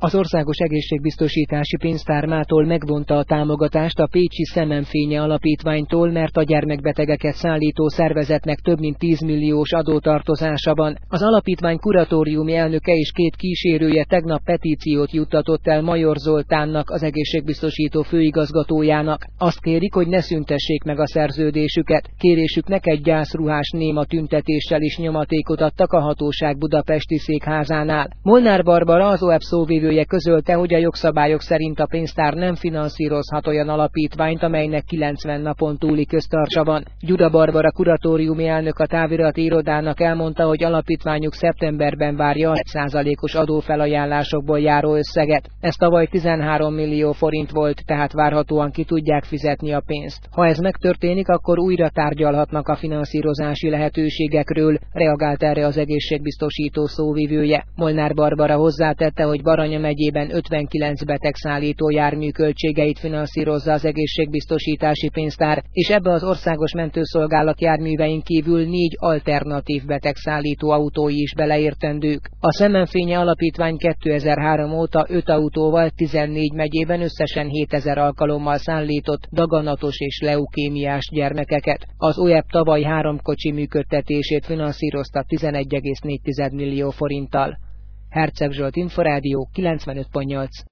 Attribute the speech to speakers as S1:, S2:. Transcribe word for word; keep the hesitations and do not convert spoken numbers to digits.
S1: Az Országos Egészségbiztosítási Pénztár mától megvonta a támogatást a pécsi Szemenfénye Alapítványtól, mert a gyermekbetegeket szállító szervezetnek több mint tíz milliós adótartozása van. Az alapítvány kuratóriumi elnöke és két kísérője tegnap petíciót juttatott el Major Zoltánnak, az egészségbiztosító főigazgatójának. Azt kérik, hogy ne szüntessék meg a szerződésüket. Kérésüknek egy gyászruhás néma tüntetéssel is nyomatékot adtak a hatóság budapesti székházánál. Molnár Barbara, az o e pé szóvivője közölte, hogy a jogszabályok szerint a pénztár nem finanszírozhat olyan alapítványt, amelynek kilencven napon túli köztartsa van. Gyuda Barbara kuratóriumi elnök a távirati irodának elmondta, hogy alapítványuk szeptemberben várja a egy százalékos adófelajánlásokból járó összeget. Ez tavaly tizenhárom millió forint volt, tehát várhatóan ki tudják fizetni a pénzt. Ha ez megtörténik, akkor újra tárgyalhatnak a finanszírozási lehetőségekről, reagált erre az egészségbiztosító szóvivője. Molnár Barbara hozzátette, hogy Baranya megyében ötvenkilenc betegszállító jármű költségeit finanszírozza az egészségbiztosítási pénztár, és ebbe az országos mentőszolgálat járművein kívül négy alternatív betegszállító autói is beleértendők. A Szemenfénye Alapítvány kétezer-három óta öt autóval tizennégy megyében összesen hétezer alkalommal szállított daganatos és leukémiás gyermekeket. Az o e pé tavaly három kocsi működtetését finanszírozta tizenegy egész négy millió forinttal. Herceg Zsolt, Inforádió, kilencvenöt pont nyolc.